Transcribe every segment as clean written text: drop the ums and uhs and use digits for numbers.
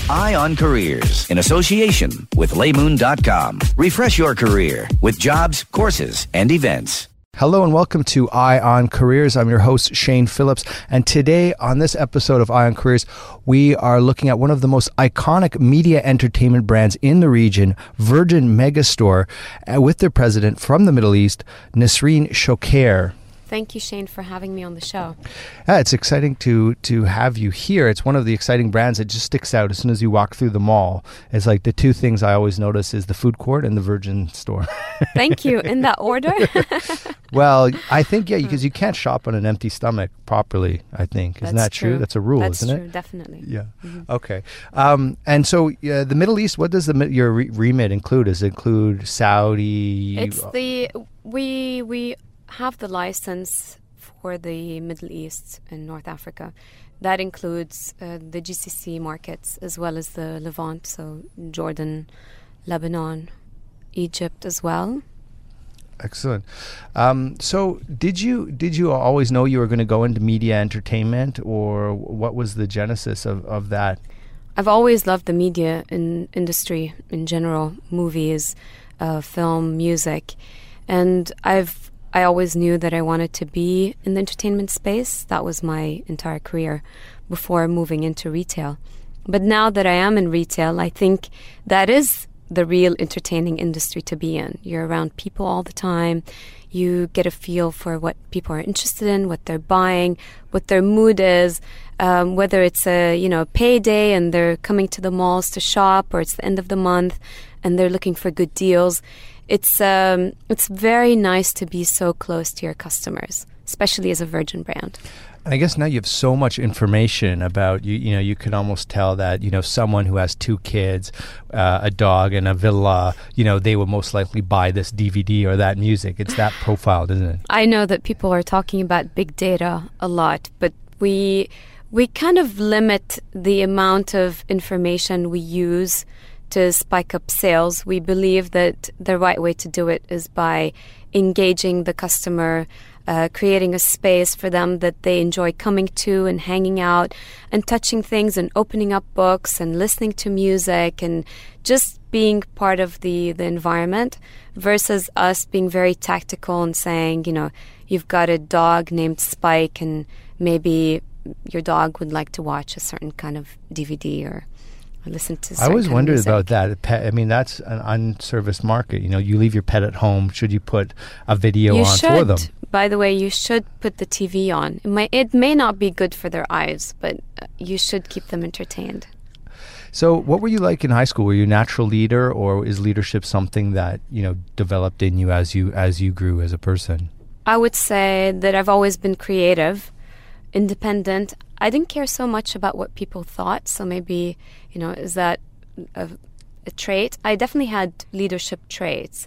Eye on Careers in association with Laymoon.com. Refresh your career with jobs, courses, and events. Hello and welcome to Eye on Careers. I'm your host, Shane Phillips. And today on this episode of Eye on Careers, we are looking at one of the most iconic media entertainment brands in the region, Virgin Megastore, with their president from the Middle East, Nasreen Shokair. Thank you, Shane, for having me on the show. Yeah, it's exciting to have you here. It's one of the exciting brands that just sticks out as soon as you walk through the mall. It's like the two things I always notice is the food court and the Virgin store. Thank you. In that order? Well, I think, yeah, because you can't shop on an empty stomach properly, I think. Isn't that true? That's a rule, isn't it? That's true, definitely. Yeah. Mm-hmm. Okay. And so the Middle East, what does your remit include? Does it include Saudi? It's we have the license for the Middle East and North Africa. That includes the GCC markets as well as the Levant, so Jordan, Lebanon, Egypt as well. Excellent. So did you always know you were going to go into media entertainment, or what was the genesis of that? I've always loved the media industry in general, movies, film, music, and I always knew that I wanted to be in the entertainment space. That was my entire career before moving into retail. But now that I am in retail, I think that is the real entertaining industry to be in. You're around people all the time. You get a feel for what people are interested in, what they're buying, what their mood is, whether it's a payday and they're coming to the malls to shop, or it's the end of the month and they're looking for good deals. It's very nice to be so close to your customers, especially as a Virgin brand. And I guess now you have so much information about you can almost tell that someone who has 2 kids, a dog, and a villa, they would most likely buy this DVD or that music. It's that profiled, isn't it? I know that people are talking about big data a lot, but we kind of limit the amount of information we use to spike up sales. We believe that the right way to do it is by engaging the customer, creating a space for them that they enjoy coming to and hanging out and touching things and opening up books and listening to music and just being part of the environment, versus us being very tactical and saying, you've got a dog named Spike and maybe your dog would like to watch a certain kind of DVD or listen to. I always wondered about that. That's an unserviced market. You leave your pet at home. Should you put a video on for them? By the way, you should put the TV on. It may not be good for their eyes, but you should keep them entertained. So what were you like in high school? Were you a natural leader, or is leadership something that developed in you as you grew as a person? I would say that I've always been creative, independent. I didn't care so much about what people thought, so maybe, is that a trait? I definitely had leadership traits.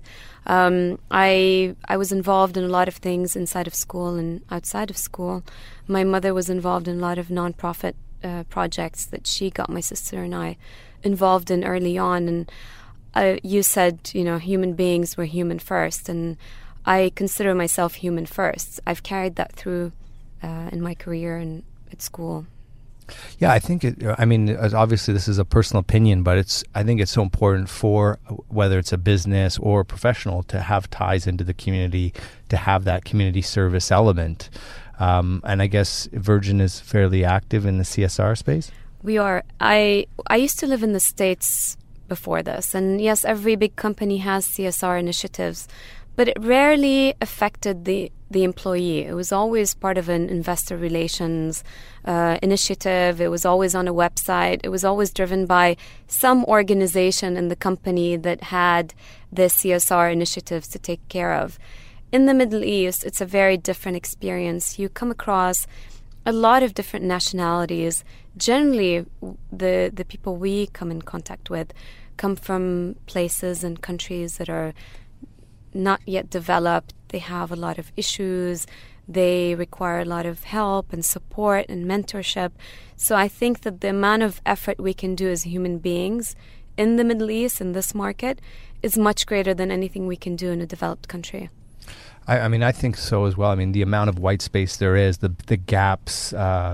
I was involved in a lot of things inside of school and outside of school. My mother was involved in a lot of nonprofit projects that she got my sister and I involved in early on. And you said, human beings were human first, and I consider myself human first. I've carried that through in my career and at school. Yeah, I think obviously this is a personal opinion, but I think it's so important for whether it's a business or a professional to have ties into the community, to have that community service element. And I guess Virgin is fairly active in the CSR space. We are. I used to live in the States before this, and yes, every big company has CSR initiatives, but it rarely affected the employee. It was always part of an investor relations initiative. It was always on a website. It was always driven by some organization in the company that had the CSR initiatives to take care of. In the Middle East, it's a very different experience. You come across a lot of different nationalities. Generally, the people we come in contact with come from places and countries that are not yet developed. They have a lot of issues. They require a lot of help and support and mentorship. So I think that the amount of effort we can do as human beings in the Middle East, in this market, is much greater than anything we can do in a developed country. I mean, I think so as well. I mean, the amount of white space there is, the gaps,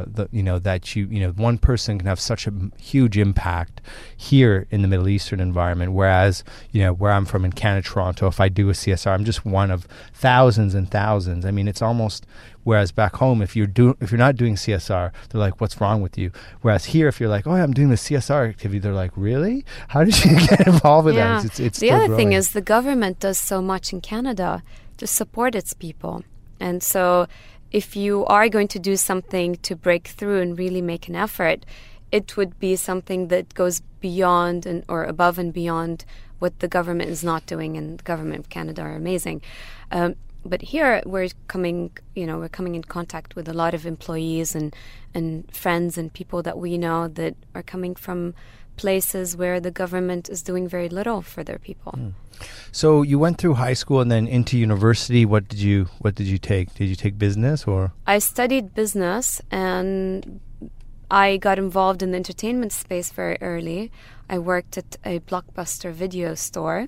that one person can have such a huge impact here in the Middle Eastern environment. Whereas, where I'm from in Canada, Toronto, if I do a CSR, I'm just one of thousands and thousands. I mean, it's almost. Whereas back home, if you're not doing CSR, they're like, "What's wrong with you?" Whereas here, if you're like, "Oh, I'm doing the CSR activity," they're like, "Really? How did you get involved with that?" It's the other growing. thing is the government does so much in Canada to support its people, and so if you are going to do something to break through and really make an effort, it would be something that goes beyond or above and beyond what the government is not doing, and the government of Canada are amazing. But here we're coming in contact with a lot of employees and friends and people that we know that are coming from places where the government is doing very little for their people. Mm. So you went through high school and then into university. What did you take? Did you take business or? I studied business and I got involved in the entertainment space very early. I worked at a Blockbuster video store.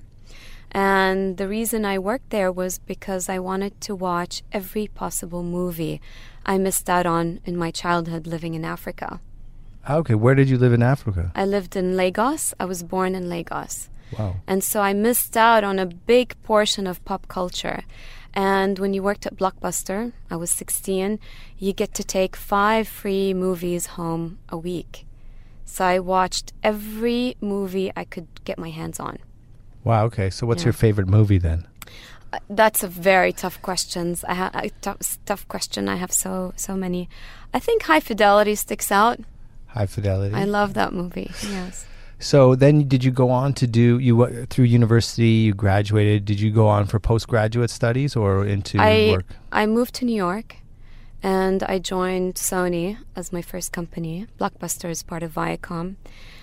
And the reason I worked there was because I wanted to watch every possible movie I missed out on in my childhood living in Africa. Okay, where did you live in Africa? I lived in Lagos. I was born in Lagos. Wow. And so I missed out on a big portion of pop culture. And when you worked at Blockbuster, I was 16, you get to take 5 free movies home a week. So I watched every movie I could get my hands on. Wow, okay. So what's your favorite movie then? That's a very tough question. Tough question. I have so many. I think High Fidelity sticks out. High Fidelity. I love that movie, yes. So then did you go on to through university, you graduated, did you go on for postgraduate studies or into work? I moved to New York and I joined Sony as my first company. Blockbuster is part of Viacom.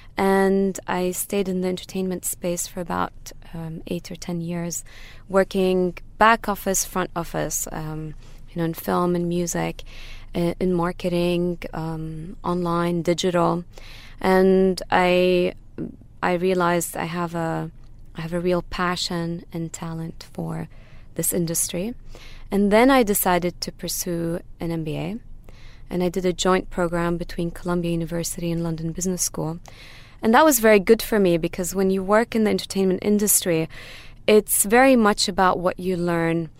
And I stayed in the entertainment space for about 8 or 10 years, working back office, front office, in film and music, in marketing, online, digital. And I realized I have a real passion and talent for this industry. And then I decided to pursue an MBA. And I did a joint program between Columbia University and London Business School. And that was very good for me because when you work in the entertainment industry, it's very much about what you learn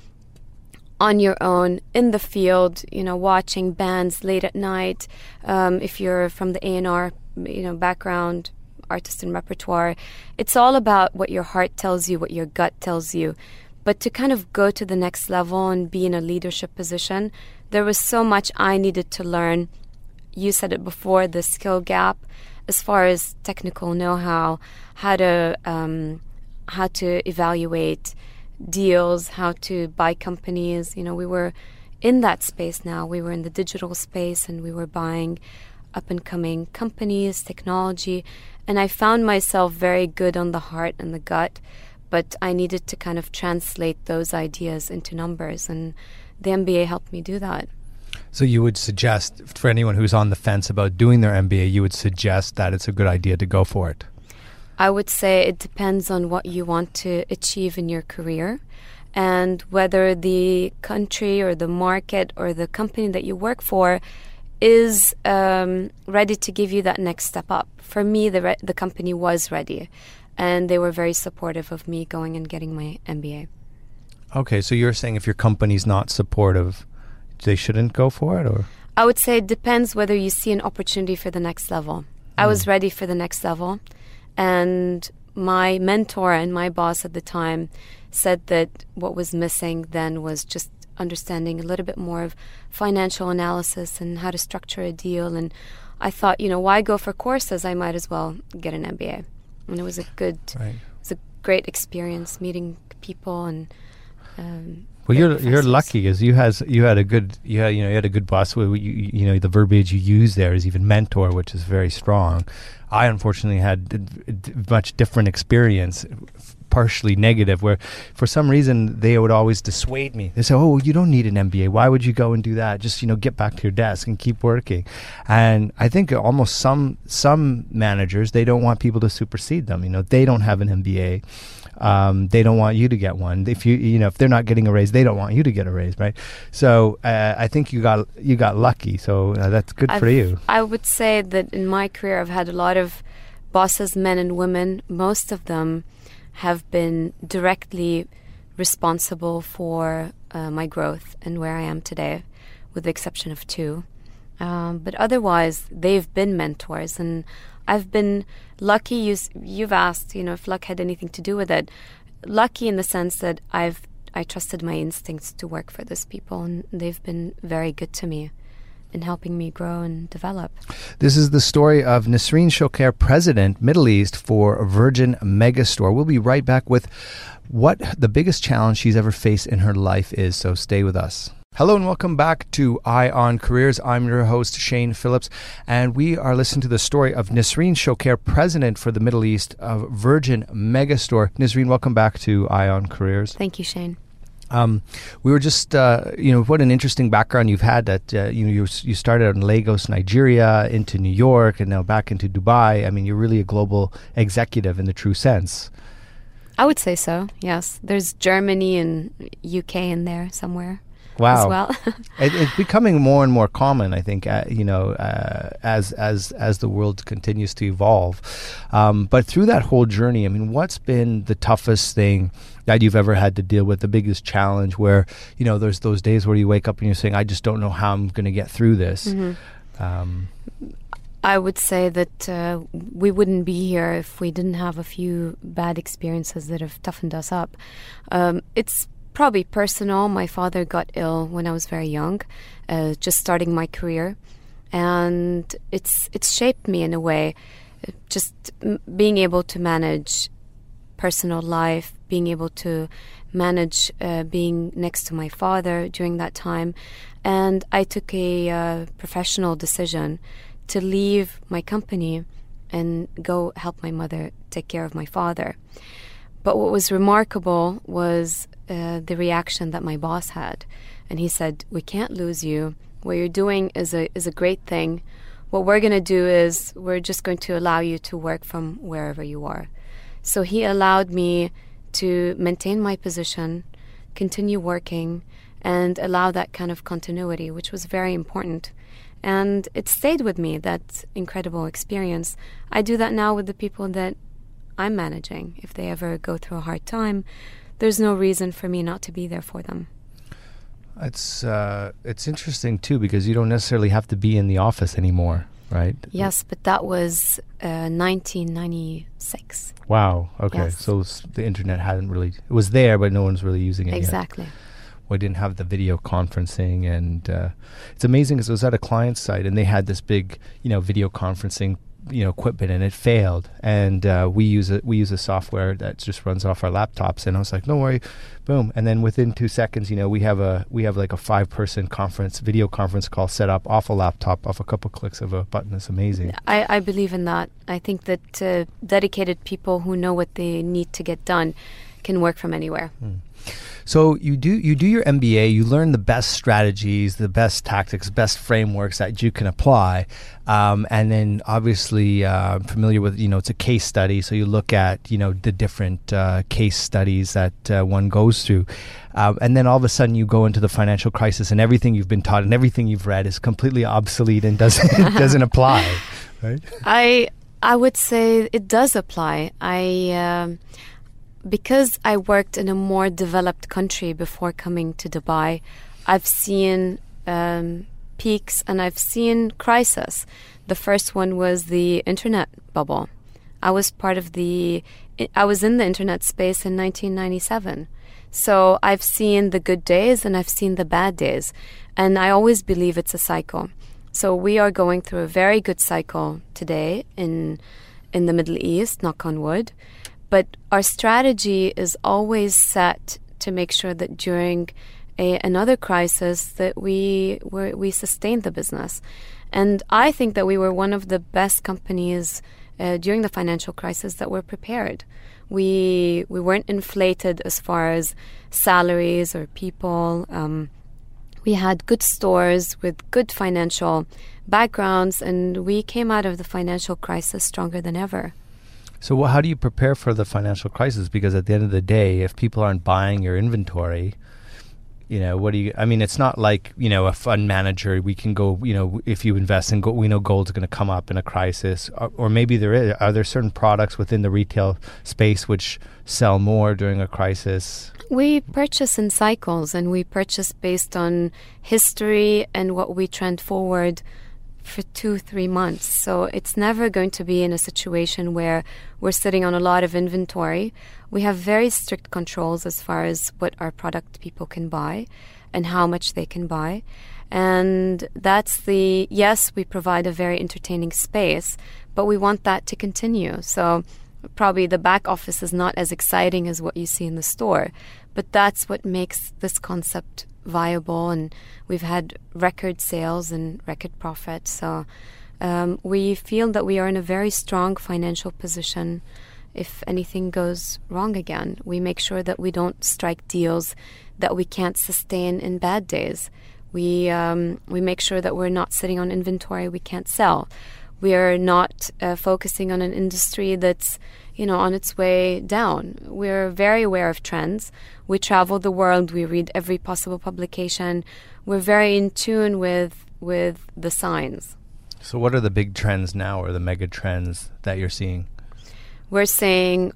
on your own in the field, watching bands late at night. If you're from the A&R, background, artist and repertoire, it's all about what your heart tells you, what your gut tells you. But to kind of go to the next level and be in a leadership position, there was so much I needed to learn. You said it before, the skill gap. As far as technical know-how, how to evaluate deals, how to buy companies. We were in that space now. We were in the digital space and we were buying up-and-coming companies, technology. And I found myself very good on the heart and the gut, but I needed to kind of translate those ideas into numbers. And the MBA helped me do that. So you would suggest, for anyone who's on the fence about doing their MBA, you would suggest that it's a good idea to go for it? I would say it depends on what you want to achieve in your career and whether the country or the market or the company that you work for is ready to give you that next step up. For me, the company was ready, and they were very supportive of me going and getting my MBA. Okay, so you're saying if your company's not supportive, they shouldn't go for it, or? I would say it depends whether you see an opportunity for the next level. I was ready for the next level, and my mentor and my boss at the time said that what was missing then was just understanding a little bit more of financial analysis and how to structure a deal. And I thought, why go for courses? I might as well get an MBA. And it was it was a great experience meeting people and. Well, you're lucky because you had a good boss. The verbiage you use there is even mentor, which is very strong. I unfortunately had much different experience, partially negative, where for some reason they would always dissuade me. They say, "Oh, you don't need an MBA. Why would you go and do that? Just, get back to your desk and keep working." And I think almost some managers, they don't want people to supersede them. They don't have an MBA. They don't want you to get one. If if they're not getting a raise, they don't want you to get a raise, right? So I think you got lucky. So that's good for you. I would say that in my career, I've had a lot of bosses, men and women. Most of them have been directly responsible for my growth and where I am today, with the exception of 2. But otherwise, they've been mentors, and I've been lucky. You've asked, if luck had anything to do with it. Lucky in the sense that I trusted my instincts to work for these people, and they've been very good to me in helping me grow and develop. This is the story of Nisreen Shoker, President, Middle East for Virgin Megastore. We'll be right back with what the biggest challenge she's ever faced in her life is, so stay with us. Hello and welcome back to Eye on Careers. I'm your host, Shane Phillips, and we are listening to the story of Nisreen Shoker, President for the Middle East of Virgin Megastore. Nisreen, welcome back to Eye on Careers. Thank you, Shane. We were just, what an interesting background you've had. That you started in Lagos, Nigeria, into New York, and now back into Dubai. I mean, you're really a global executive in the true sense. I would say so. Yes, there's Germany and UK in there somewhere. Wow. As well. It's becoming more and more common, I think, as the world continues to evolve. But through that whole journey, I mean, what's been the toughest thing that you've ever had to deal with, the biggest challenge where, there's those days where you wake up and you're saying, I just don't know how I'm going to get through this? Mm-hmm. I would say that we wouldn't be here if we didn't have a few bad experiences that have toughened us up. It's probably personal. My father got ill when I was very young, just starting my career, and it's shaped me in a way. Just being able to manage personal life, being able to manage being next to my father during that time, and I took a professional decision to leave my company and go help my mother take care of my father. But what was remarkable was the reaction that my boss had. And he said, "We can't lose you. What you're doing is a great thing. What we're going to do is we're just going to allow you to work from wherever you are." So he allowed me to maintain my position, continue working, and allow that kind of continuity, which was very important. And it stayed with me, that incredible experience. I do that now with the people that I'm managing. If they ever go through a hard time, there's no reason for me not to be there for them. It's interesting too, because you don't necessarily have to be in the office anymore, right? Yes, but that was 1996. Wow. Okay. Yes. So the internet it was there, but no one's really using it exactly. yet. We didn't have the video conferencing, and it's amazing because it was at a client site, and they had this big, video conferencing, equipment, and it failed. And we use a software that just runs off our laptops. And I was like, "Don't worry," boom. And then within 2 seconds, we have like a 5-person video conference call set up off a laptop, off a couple clicks of a button. It's amazing. I believe in that. I think that dedicated people who know what they need to get done can work from anywhere. So you do your MBA, you learn the best strategies, the best tactics, best frameworks that you can apply, and then obviously familiar with, it's a case study, so you look at, the different case studies that one goes through, and then all of a sudden you go into the financial crisis, and everything you've been taught and everything you've read is completely obsolete and doesn't apply, right? I would say it does apply. Because I worked in a more developed country before coming to Dubai, I've seen peaks and I've seen crises. The first one was the internet bubble. I was in the internet space in 1997. So I've seen the good days and I've seen the bad days. And I always believe it's a cycle. So we are going through a very good cycle today in the Middle East, knock on wood. But our strategy is always set to make sure that during another crisis that we sustain the business. And I think that we were one of the best companies during the financial crisis that we're prepared. We weren't inflated as far as salaries or people. We had good stores with good financial backgrounds, and we came out of the financial crisis stronger than ever. So how do you prepare for the financial crisis? Because at the end of the day, if people aren't buying your inventory, what do you, it's not like, a fund manager, we can go, if you invest in gold, we know gold's going to come up in a crisis, or maybe are there certain products within the retail space which sell more during a crisis? We purchase in cycles, and we purchase based on history and what we trend forward for 2-3 months. So it's never going to be in a situation where we're sitting on a lot of inventory. We have very strict controls as far as what our product people can buy and how much they can buy. And yes, we provide a very entertaining space, but we want that to continue. So probably the back office is not as exciting as what you see in the store, but that's what makes this concept viable, and we've had record sales and record profits. So we feel that we are in a very strong financial position if anything goes wrong again. We make sure that we don't strike deals that we can't sustain in bad days. We make sure that we're not sitting on inventory we can't sell. We are not focusing on an industry that's on its way down. We're very aware of trends. We travel the world. We read every possible publication. We're very in tune with the signs. So what are the big trends now, or the mega trends that you're seeing? We're seeing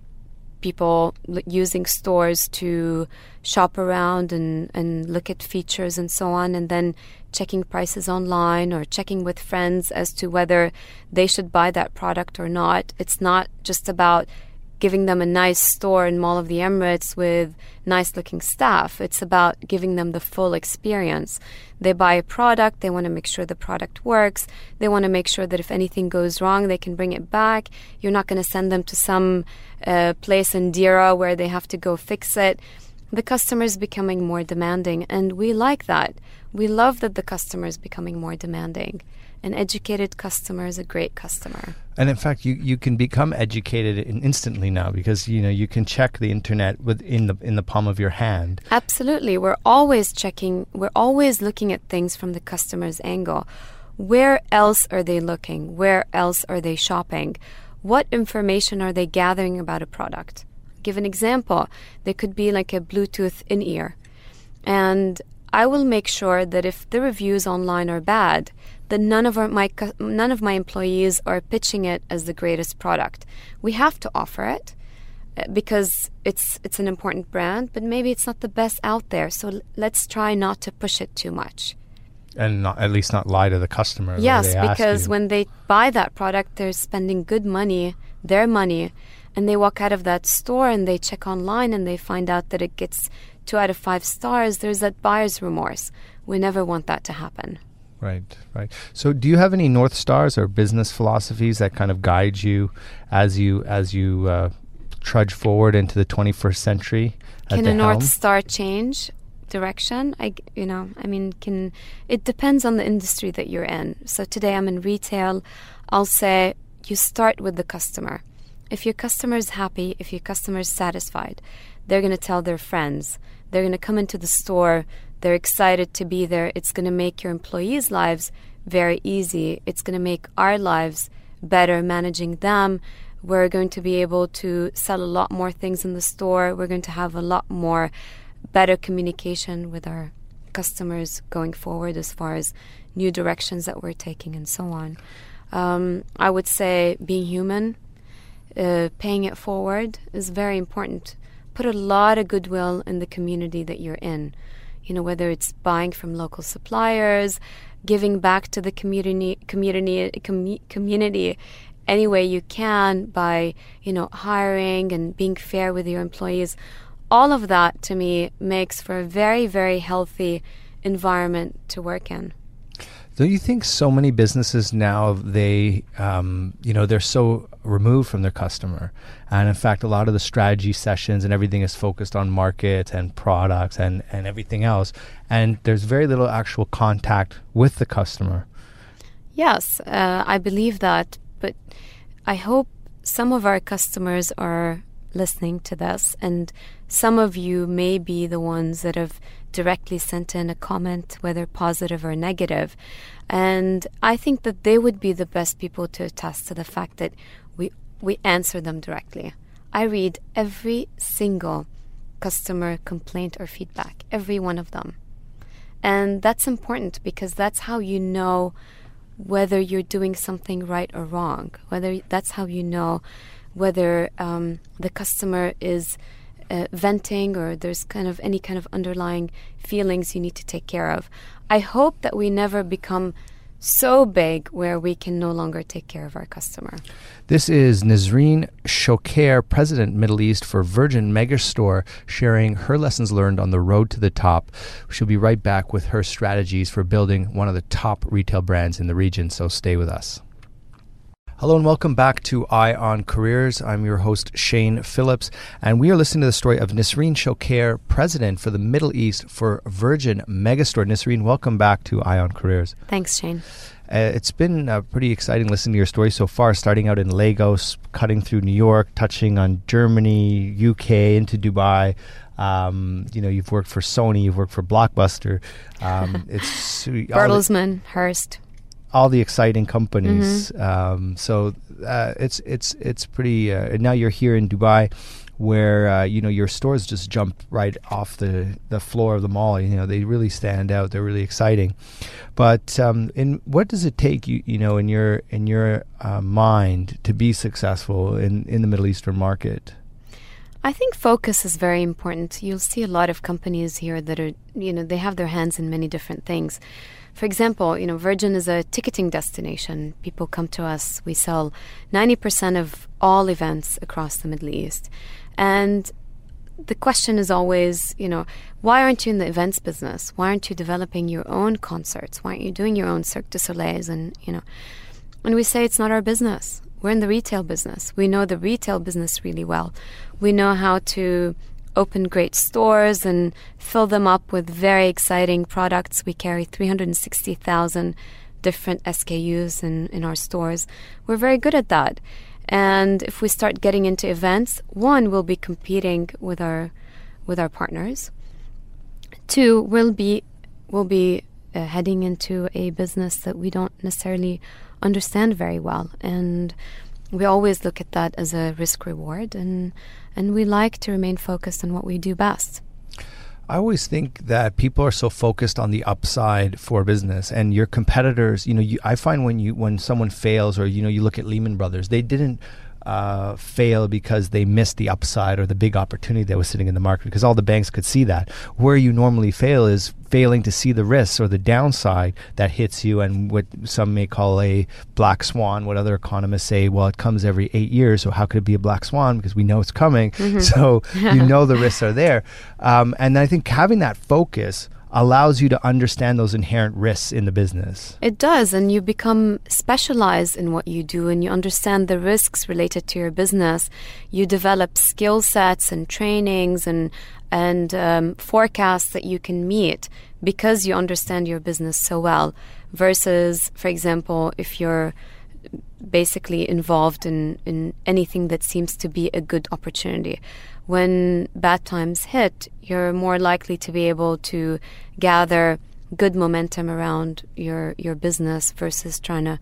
people using stores to shop around and look at features and so on, and then checking prices online or checking with friends as to whether they should buy that product or not. It's not just about giving them a nice store in Mall of the Emirates with nice-looking staff. It's about giving them the full experience. They buy a product, they want to make sure the product works, they want to make sure that if anything goes wrong, they can bring it back. You're not going to send them to some place in Dira where they have to go fix it. The customer is becoming more demanding, and we like that. We love that the customer is becoming more demanding. An educated customer is a great customer. And in fact, you can become educated instantly now, because you can check the internet in the palm of your hand. Absolutely. We're always checking. We're always looking at things from the customer's angle. Where else are they looking? Where else are they shopping? What information are they gathering about a product? Give an example. There could be like a Bluetooth in-ear, and I will make sure that if the reviews online are bad, that none of my employees are pitching it as the greatest product. We have to offer it because it's an important brand, but maybe it's not the best out there. So let's try not to push it too much. And at least not lie to the customer. Yes, because when they buy that product, they're spending good money, their money, and they walk out of that store and they check online and they find out that it gets 2 out of 5 stars. There's that buyer's remorse. We never want that to happen. Right. So do you have any North Stars or business philosophies that kind of guide you as you trudge forward into the 21st century at the helm? Can a North Star change direction? It depends on the industry that you're in. So today I'm in retail. I'll say you start with the customer. If your customer is happy, if your customer is satisfied, they're going to tell their friends. They're going to come into the store. They're excited to be there. It's going to make your employees' lives very easy. It's going to make our lives better managing them. We're going to be able to sell a lot more things in the store. We're going to have a lot more better communication with our customers going forward as far as new directions that we're taking and so on. I would say being human, paying it forward is very important. Put a lot of goodwill in the community that you're in. Whether it's buying from local suppliers, giving back to the community any way you can by, hiring and being fair with your employees. All of that, to me, makes for a very, very healthy environment to work in. Don't you think so many businesses now, they're so removed from their customer? And in fact, a lot of the strategy sessions and everything is focused on market and products and everything else. And there's very little actual contact with the customer. Yes, I believe that. But I hope some of our customers are listening to this, and some of you may be the ones that have directly sent in a comment, whether positive or negative. And I think that they would be the best people to attest to the fact that we answer them directly. I read every single customer complaint or feedback, every one of them. And that's important because that's how you know whether you're doing something right or wrong, that's how you know whether the customer is venting or there's any kind of underlying feelings you need to take care of. I hope that we never become so big where we can no longer take care of our customer. This is Nisreen Shokair, President Middle East for Virgin Megastore, sharing her lessons learned on the road to the top. She'll be right back with her strategies for building one of the top retail brands in the region, so stay with us. Hello and welcome back to Eye on Careers. I'm your host, Shane Phillips, and we are listening to the story of Nisreen Shokair, President for the Middle East for Virgin Megastore. Nisreen, welcome back to Eye on Careers. Thanks, Shane. It's been pretty exciting listening to your story so far, starting out in Lagos, cutting through New York, touching on Germany, UK, into Dubai. You've worked for Sony, you've worked for Blockbuster. It's Bertelsmann, Hearst. All the exciting companies. It's pretty. Now you're here in Dubai, where your stores just jump right off the floor of the mall. They really stand out. They're really exciting. But what does it take in your mind to be successful in the Middle Eastern market? I think focus is very important. You'll see a lot of companies here that are, they have their hands in many different things. For example, Virgin is a ticketing destination. People come to us. We sell 90% of all events across the Middle East. And the question is always, why aren't you in the events business? Why aren't you developing your own concerts? Why aren't you doing your own Cirque du Soleils? And we say it's not our business. We're in the retail business. We know the retail business really well. We know how to open great stores and fill them up with very exciting products. We carry 360,000 different SKUs in our stores. We're very good at that. And if we start getting into events, one, we'll be competing with our partners. Two, we'll be heading into a business that we don't necessarily understand very well. And we always look at that as a risk reward, and we like to remain focused on what we do best. I always think that people are so focused on the upside for business, and your competitors, I find when someone fails, or you look at Lehman Brothers, they didn't fail because they missed the upside or the big opportunity that was sitting in the market, because all the banks could see that. Where you normally fail is failing to see the risks or the downside that hits you, and what some may call a black swan. What other economists say, well, it comes every 8 years, so how could it be a black swan? Because we know it's coming. Mm-hmm. So the risks are there. And I think having that focus allows you to understand those inherent risks in the business. It does, and you become specialized in what you do, and you understand the risks related to your business. You develop skill sets and trainings and forecasts that you can meet because you understand your business so well, versus, for example, if you're basically involved in anything that seems to be a good opportunity. When bad times hit, you're more likely to be able to gather good momentum around your business versus trying to,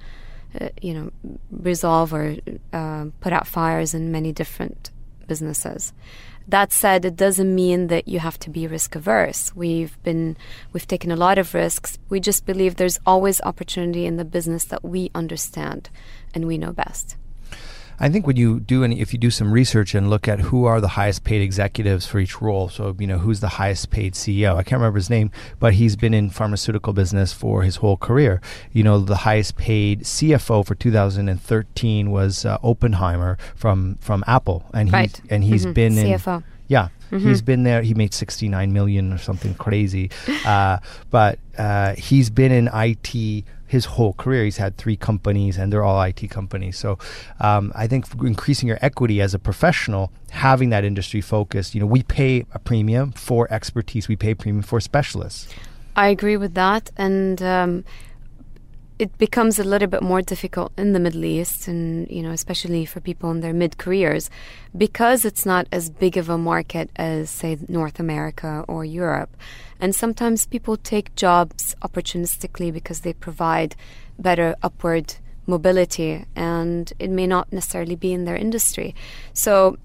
resolve or put out fires in many different businesses. That said, it doesn't mean that you have to be risk averse. We've taken a lot of risks. We just believe there's always opportunity in the business that we understand and we know best. I think when you do if you do some research and look at who are the highest paid executives for each role, so who's the highest paid CEO, I can't remember his name, but he's been in pharmaceutical business for his whole career. The highest paid CFO for 2013 was Oppenheimer from Apple, and he's been CFO. He's been there. He made $69 million or something crazy, but he's been in IT his whole career. He's had 3 companies, and they're all IT companies. So I think increasing your equity as a professional, having that industry focus, we pay a premium for expertise. We pay a premium for specialists. I agree with that. And it becomes a little bit more difficult in the Middle East, and especially for people in their mid-careers, because it's not as big of a market as, say, North America or Europe. And sometimes people take jobs opportunistically because they provide better upward mobility, and it may not necessarily be in their industry. So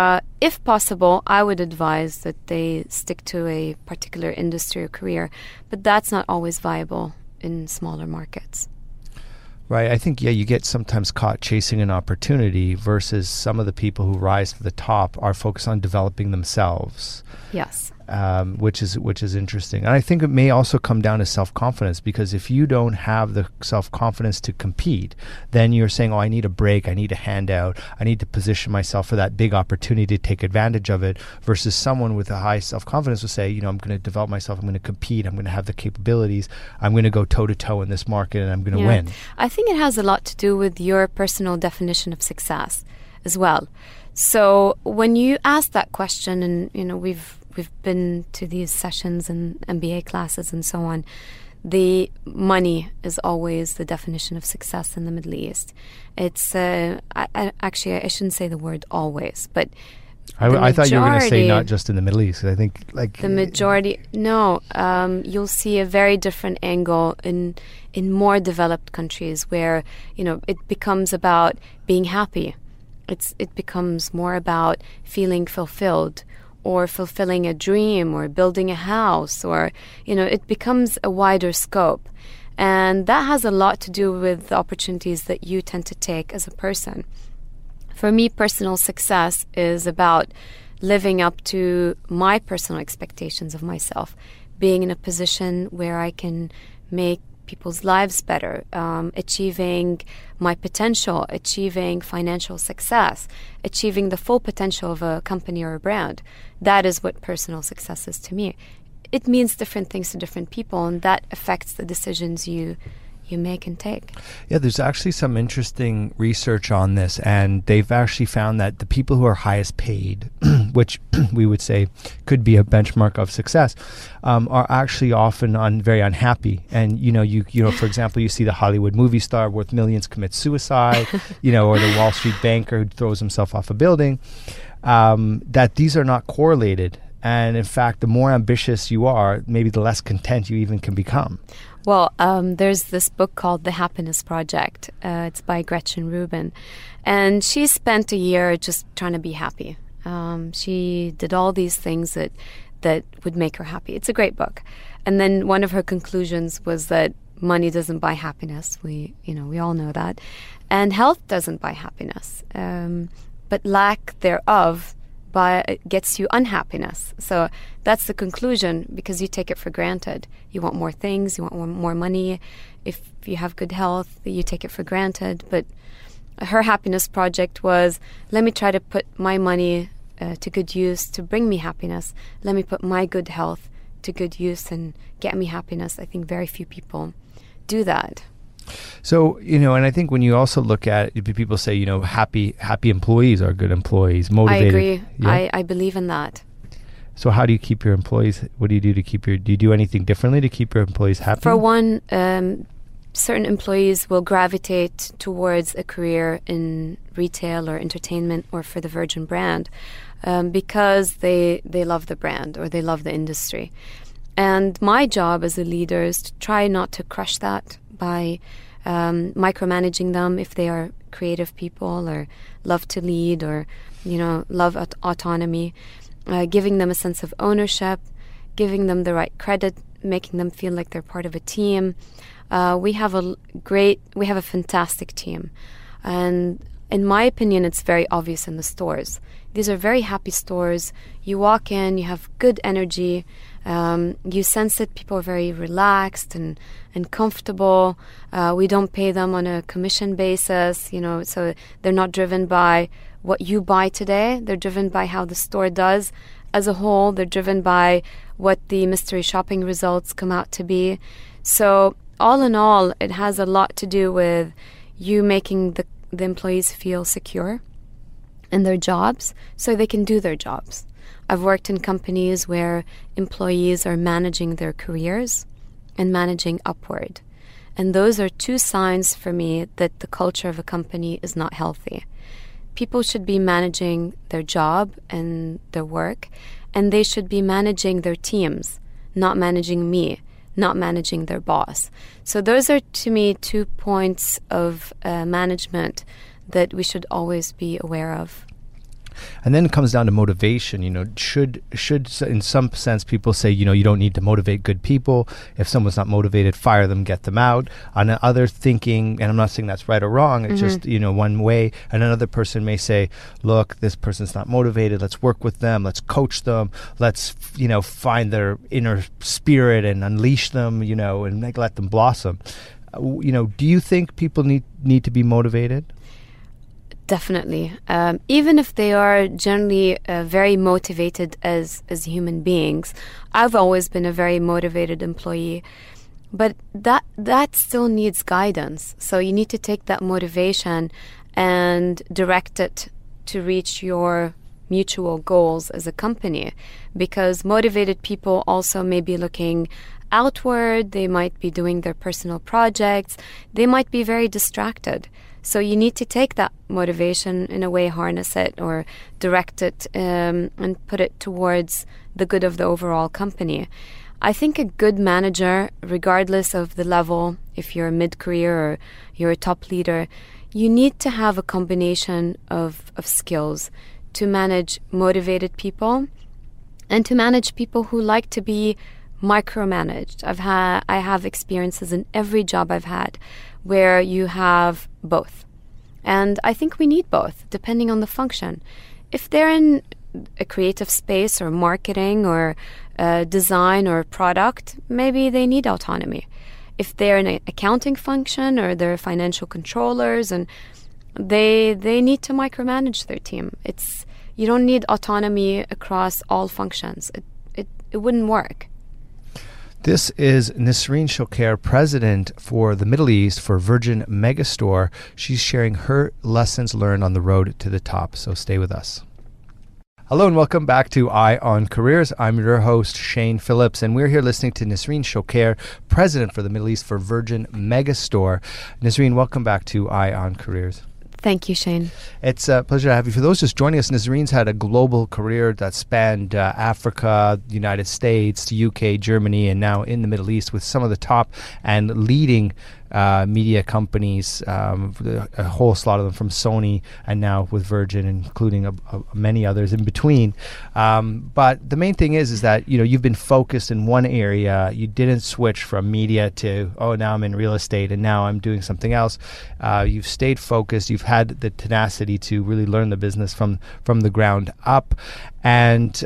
if possible, I would advise that they stick to a particular industry or career, but that's not always viable in smaller markets. Right. I think, you get sometimes caught chasing an opportunity versus some of the people who rise to the top are focused on developing themselves. Yes. Which is interesting. And I think it may also come down to self-confidence, because if you don't have the self-confidence to compete, then you're saying, I need a break, I need a handout, I need to position myself for that big opportunity to take advantage of it, versus someone with a high self-confidence will say, I'm going to develop myself, I'm going to compete, I'm going to have the capabilities, I'm going to go toe-to-toe in this market, and I'm going to win. I think it has a lot to do with your personal definition of success as well. So when you ask that question, and we've been to these sessions and MBA classes and so on, the money is always the definition of success in the Middle East. It's actually, I shouldn't say the word always, but I thought you were going to say not just in the Middle East. I think the majority. No, you'll see a very different angle in more developed countries where it becomes about being happy. It becomes more about feeling fulfilled, or fulfilling a dream, or building a house, or it becomes a wider scope. And that has a lot to do with the opportunities that you tend to take as a person. For me, personal success is about living up to my personal expectations of myself, being in a position where I can make people's lives better, achieving my potential, achieving financial success, achieving the full potential of a company or a brand. That is what personal success is to me. It means different things to different people, and that affects the decisions you make and take. Yeah, there's actually some interesting research on this, and they've actually found that the people who are highest paid, which we would say could be a benchmark of success, are actually often very unhappy. And you for example, you see the Hollywood movie star worth millions commit suicide, or the Wall Street banker who throws himself off a building. That these are not correlated. And in fact, the more ambitious you are, maybe the less content you even can become. Well, there's this book called The Happiness Project. It's by Gretchen Rubin. And she spent a year just trying to be happy. She did all these things that would make her happy. It's a great book. And then one of her conclusions was that money doesn't buy happiness. We all know that. And health doesn't buy happiness. But lack thereof gets you unhappiness. So that's the conclusion, because you take it for granted. You want more things, you want more money. If you have good health, you take it for granted. But her happiness project was, let me try to put my money to good use to bring me happiness. Let me put my good health to good use and get me happiness. I think very few people do that. So, and I think when you also look at it, people say, happy employees are good employees, motivated. I agree. Yeah? I believe in that. So how do you keep your employees? What do you do to do you do anything differently to keep your employees happy? For one, certain employees will gravitate towards a career in retail or entertainment or for the Virgin brand because they love the brand or they love the industry. And my job as a leader is to try not to crush that by micromanaging them if they are creative people or love to lead or, love autonomy, giving them a sense of ownership, giving them the right credit, making them feel like they're part of a team. We have a fantastic team. And in my opinion, it's very obvious in the stores. These are very happy stores. You walk in, you have good energy. You sense that people are very relaxed and comfortable. We don't pay them on a commission basis, so they're not driven by what you buy today. They're driven by how the store does as a whole. They're driven by what the mystery shopping results come out to be. So all in all, it has a lot to do with you making the employees feel secure in their jobs so they can do their jobs. I've worked in companies where employees are managing their careers and managing upward. And those are two signs for me that the culture of a company is not healthy. People should be managing their job and their work, and they should be managing their teams, not managing me, not managing their boss. So those are, to me, 2 points of management that we should always be aware of. And then it comes down to motivation. Should in some sense people say, you don't need to motivate good people. If someone's not motivated, fire them, get them out. On other thinking, and I'm not saying that's right or wrong, it's just, one way. And another person may say, look, this person's not motivated. Let's work with them. Let's coach them. Let's, find their inner spirit and unleash them, and let them blossom. Do you think people need to be motivated? Definitely. Even if they are generally very motivated as human beings. I've always been a very motivated employee, but that still needs guidance. So you need to take that motivation and direct it to reach your mutual goals as a company, because motivated people also may be looking outward, they might be doing their personal projects, they might be very distracted. So you need to take that motivation, in a way, harness it or direct it and put it towards the good of the overall company. I think a good manager, regardless of the level, if you're mid-career or you're a top leader, you need to have a combination of skills to manage motivated people and to manage people who like to be micromanaged. I have experiences in every job I've had where you have both. And I think we need both, depending on the function. If they're in a creative space or marketing or design or product, maybe they need autonomy. If they're in an accounting function or they're financial controllers, and they need to micromanage their team. You don't need autonomy across all functions. It wouldn't work. This is Nisreen Shokair, president for the Middle East for Virgin Megastore. She's sharing her lessons learned on the road to the top, so stay with us. Hello and welcome back to Eye on Careers. I'm your host, Shane Phillips, and we're here listening to Nisreen Shokair, president for the Middle East for Virgin Megastore. Nisreen, welcome back to Eye on Careers. Thank you, Shane. It's a pleasure to have you. For those just joining us, Nisreen's had a global career that spanned Africa, the United States, the UK, Germany, and now in the Middle East with some of the top and leading media companies, a whole lot of them, from Sony and now with Virgin, including many others in between. But the main thing is that you've been focused in one area. You didn't switch from media to now I'm in real estate and now I'm doing something else. You've stayed focused. You've had the tenacity to really learn the business from the ground up, and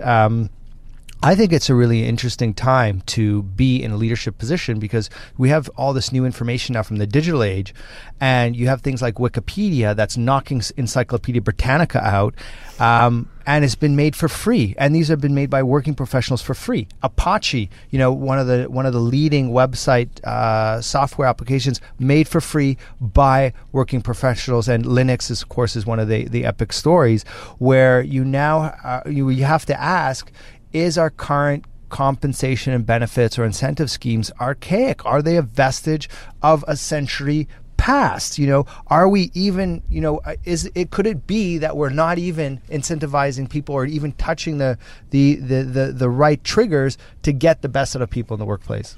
I think it's a really interesting time to be in a leadership position because we have all this new information now from the digital age, and you have things like Wikipedia that's knocking Encyclopedia Britannica out, and it's been made for free. And these have been made by working professionals for free. Apache, one of the leading website software applications, made for free by working professionals. And Linux, of course, is one of the epic stories where you now you have to ask, is our current compensation and benefits or incentive schemes archaic? Are they a vestige of a century past? Are we even, could it be that we're not even incentivizing people or even touching the right triggers to get the best out of people in the workplace?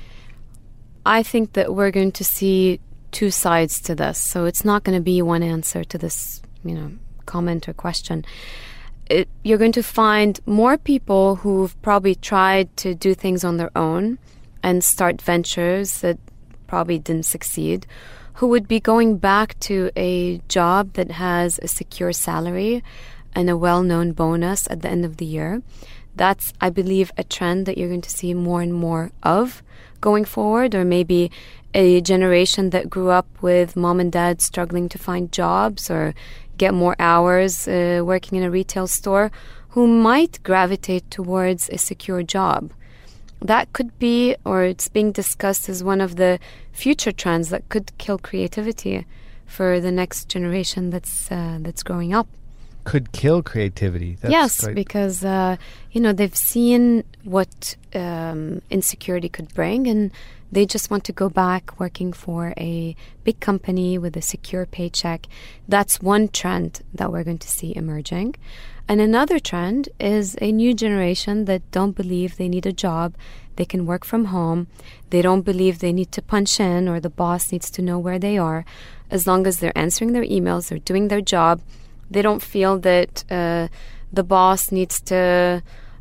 I think that we're going to see two sides to this. So it's not going to be one answer to this, comment or question. You're going to find more people who've probably tried to do things on their own and start ventures that probably didn't succeed, who would be going back to a job that has a secure salary and a well-known bonus at the end of the year. That's, I believe, a trend that you're going to see more and more of going forward, or maybe a generation that grew up with mom and dad struggling to find jobs or get more hours working in a retail store, who might gravitate towards a secure job. That could be, or it's being discussed as one of the future trends that could kill creativity for the next generation that's growing up. Could kill creativity. Yes, because they've seen what insecurity could bring, and They just want to go back working for a big company with a secure paycheck. That's one trend that we're going to see emerging. And another trend is a new generation that don't believe they need a job. They can work from home. They don't believe they need to punch in or the boss needs to know where they are. As long as they're answering their emails, they're doing their job. They don't feel that the boss needs to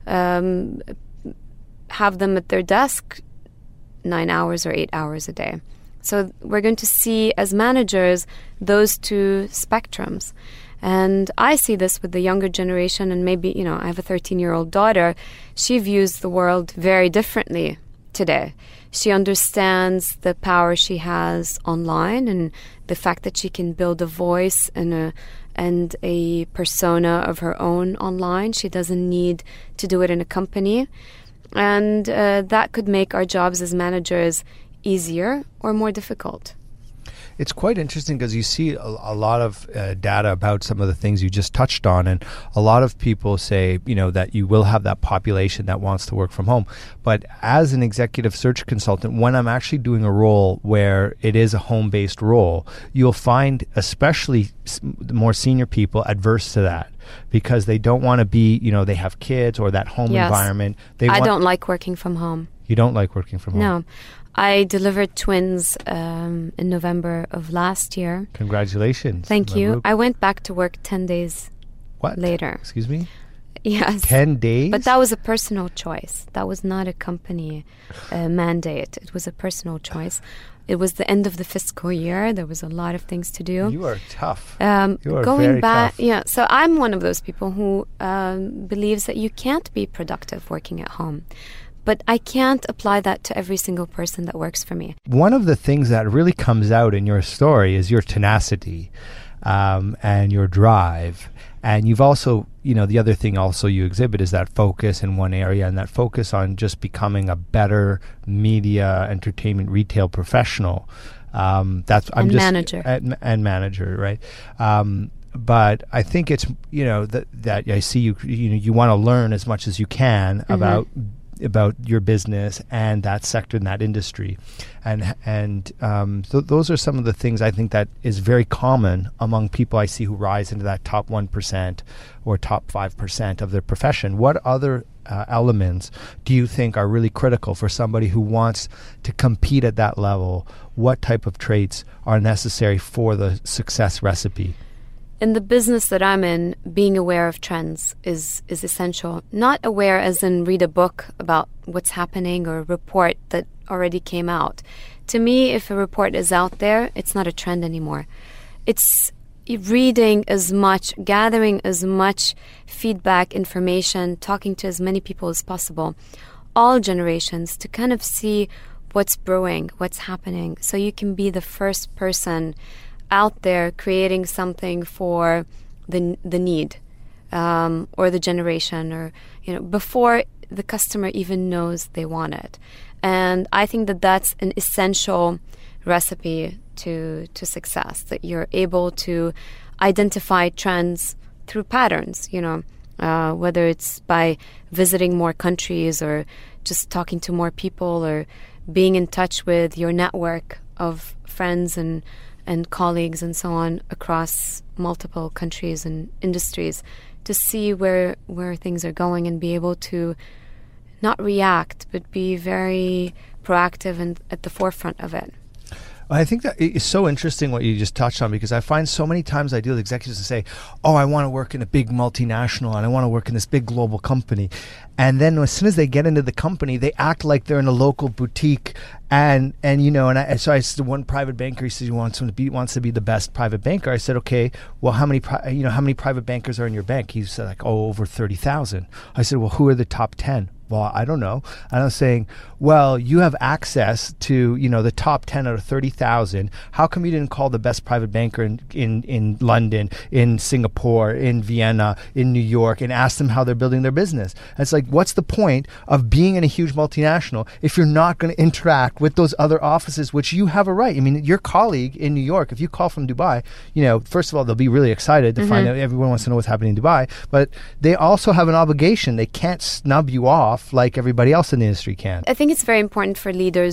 have them at their desk 9 hours or 8 hours a day. So we're going to see, as managers, those two spectrums. And I see this with the younger generation, and maybe, I have a 13-year-old daughter. She views the world very differently today. She understands the power she has online and the fact that she can build a voice and a persona of her own online. She doesn't need to do it in a company. And that could make our jobs as managers easier or more difficult. It's quite interesting because you see a lot of data about some of the things you just touched on, and a lot of people say, that you will have that population that wants to work from home. But as an executive search consultant, when I'm actually doing a role where it is a home-based role, you'll find especially the more senior people adverse to that because they don't want to be, they have kids or that home environment. I don't like working from home. You don't like working from home? No. I delivered twins in November of last year. Congratulations. Thank you. I went back to work 10 days later. Excuse me? Yes. 10 days? But that was a personal choice. That was not a company mandate. It was a personal choice. It was the end of the fiscal year. There was a lot of things to do. You are tough. You are going very back, tough. Yeah. So I'm one of those people who believes that you can't be productive working at home. But I can't apply that to every single person that works for me. One of the things that really comes out in your story is your tenacity and your drive. And you've also, the other thing also you exhibit is that focus in one area and that focus on just becoming a better media, entertainment, retail professional. Manager. And manager, right? But I think it's, that I see you want to learn as much as you can about your business and that sector and that industry. And so those are some of the things I think that is very common among people I see who rise into that top 1% or top 5% of their profession. What other elements do you think are really critical for somebody who wants to compete at that level? What type of traits are necessary for the success recipe? In the business that I'm in, being aware of trends is essential. Not aware as in read a book about what's happening or a report that already came out. To me, if a report is out there, it's not a trend anymore. It's reading as much, gathering as much feedback, information, talking to as many people as possible, all generations, to kind of see what's brewing, what's happening, so you can be the first person out there creating something for the need or the generation, or before the customer even knows they want it. And I think that that's an essential recipe to success, that you're able to identify trends through patterns, whether it's by visiting more countries or just talking to more people or being in touch with your network of friends and colleagues and so on across multiple countries and industries, to see where things are going and be able to not react but be very proactive and at the forefront of it. I think that it's so interesting what you just touched on, because I find so many times I deal with executives who say, I want to work in a big multinational and I want to work in this big global company. And then as soon as they get into the company, they act like they're in a local boutique. So I said, one private banker, he says he wants to be the best private banker. I said, okay, well, how many private bankers are in your bank? He said over 30,000. I said, well, who are the top 10? Well, I don't know. And I was saying, well, you have access to, the top 10 out of 30,000. How come you didn't call the best private banker in London, in Singapore, in Vienna, in New York, and ask them how they're building their business? And it's like, what's the point of being in a huge multinational if you're not going to interact with those other offices, which you have a right? I mean, your colleague in New York, if you call from Dubai, first of all, they'll be really excited to find out. Everyone wants to know what's happening in Dubai, but they also have an obligation. They can't snub you off like everybody else in the industry can. I think it's very important for leaders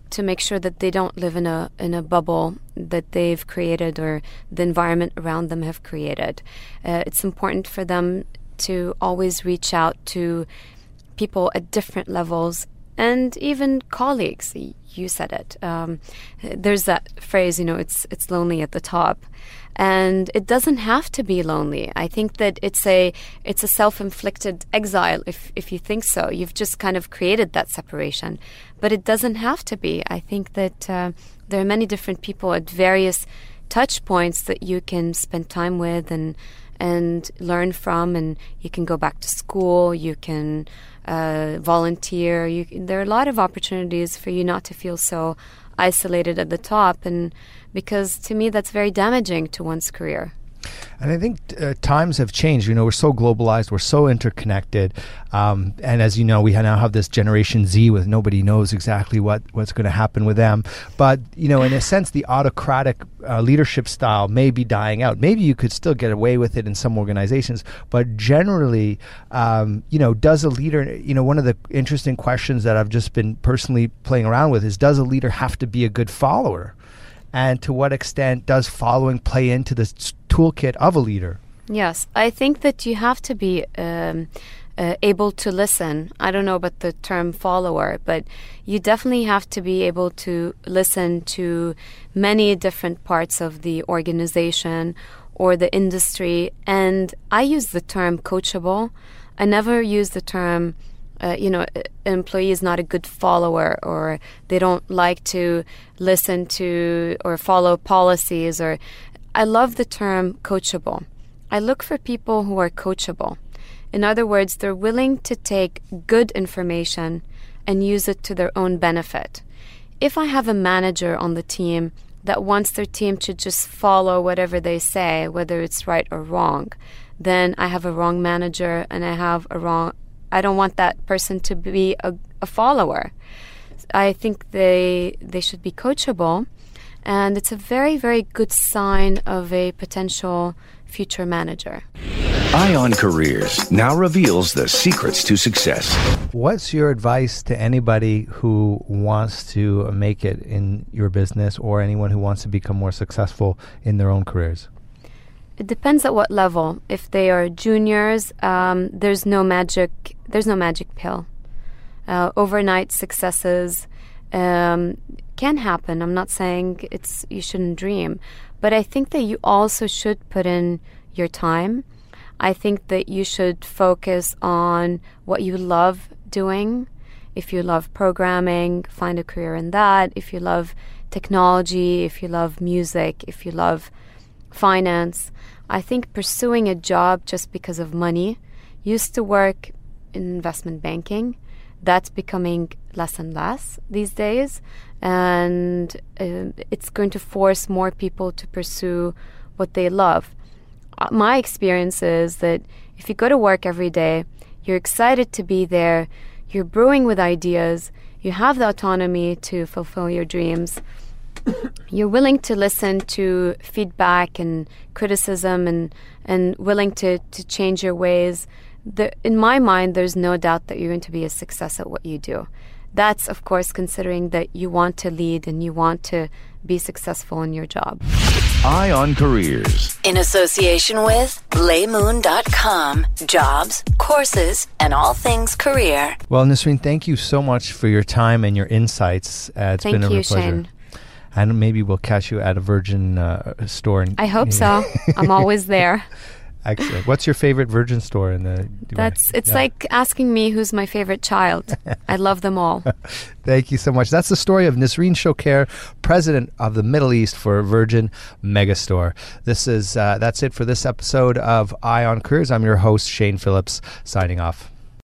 to make sure that they don't live in a bubble that they've created or the environment around them have created. It's important for them to always reach out to people at different levels and even colleagues. You said it. There's that phrase, it's lonely at the top. And it doesn't have to be lonely. I think that it's a self-inflicted exile if you think so. You've just kind of created that separation. But it doesn't have to be. I think that there are many different people at various touch points that you can spend time with and learn from, and you can go back to school, you can volunteer. There are a lot of opportunities for you not to feel so isolated at the top, and because to me that's very damaging to one's career. And I think times have changed. We're so globalized, we're so interconnected, and as you know, we now have this Generation Z with nobody knows exactly what's going to happen with them. But in a sense, the autocratic leadership style may be dying out. Maybe you could still get away with it in some organizations, but generally, does a leader? One of the interesting questions that I've just been personally playing around with is: does a leader have to be a good follower? And to what extent does following play into the toolkit of a leader? Yes, I think that you have to be able to listen. I don't know about the term follower, but you definitely have to be able to listen to many different parts of the organization or the industry. And I use the term coachable. I never use the term an employee is not a good follower, or they don't like to listen to or follow policies. Or I love the term coachable. I look for people who are coachable. In other words, they're willing to take good information and use it to their own benefit. If I have a manager on the team that wants their team to just follow whatever they say, whether it's right or wrong, then I have a wrong manager, and I don't want that person to be a follower. I think they should be coachable, and it's a very, very good sign of a potential future manager. Ion Careers now reveals the secrets to success. What's your advice to anybody who wants to make it in your business, or anyone who wants to become more successful in their own careers? It depends at what level. If they are juniors, there's no magic pill. Overnight successes can happen. I'm not saying you shouldn't dream, but I think that you also should put in your time. I think that you should focus on what you love doing. If you love programming, find a career in that. If you love technology, if you love music, if you love finance, I think pursuing a job just because of money. Used to work in investment banking. That's becoming less and less these days, and it's going to force more people to pursue what they love. My experience is that if you go to work every day, you're excited to be there, you're brewing with ideas, you have the autonomy to fulfill your dreams, you're willing to listen to feedback and criticism and willing to change your ways, in my mind, there's no doubt that you're going to be a success at what you do. That's, of course, considering that you want to lead and you want to be successful in your job. Ion Careers. In association with LayMoon.com. Jobs, courses, and all things career. Well, Nisreen, thank you so much for your time and your insights. It's been a real pleasure. Shane. And maybe we'll catch you at a Virgin store. I hope so. I'm always there. Excellent. What's your favorite Virgin store in the Dubai? It's like asking me who's my favorite child. I love them all. Thank you so much. That's the story of Nisreen Shoker, president of the Middle East for Virgin Megastore. That's it for this episode of Ion Careers. I'm your host, Shane Phillips, signing off.